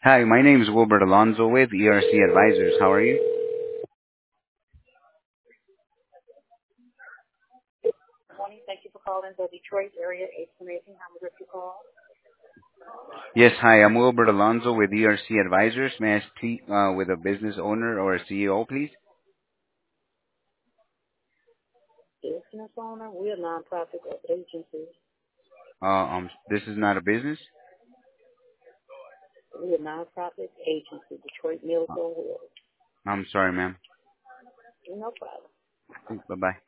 Hi, my name is Wilbert Alonzo with ERC Advisors. How are you? Morning. Thank you for calling the Detroit area information. How may I direct your call? Yes, hi, I'm Wilbert Alonzo with ERC Advisors. May I speak with a business owner or a CEO, please? Business owner. We're a nonprofit agency. This is not a business? We're a nonprofit agency. Detroit Meals Uh, on Wheels. I'm sorry, ma'am. No problem. Bye-bye.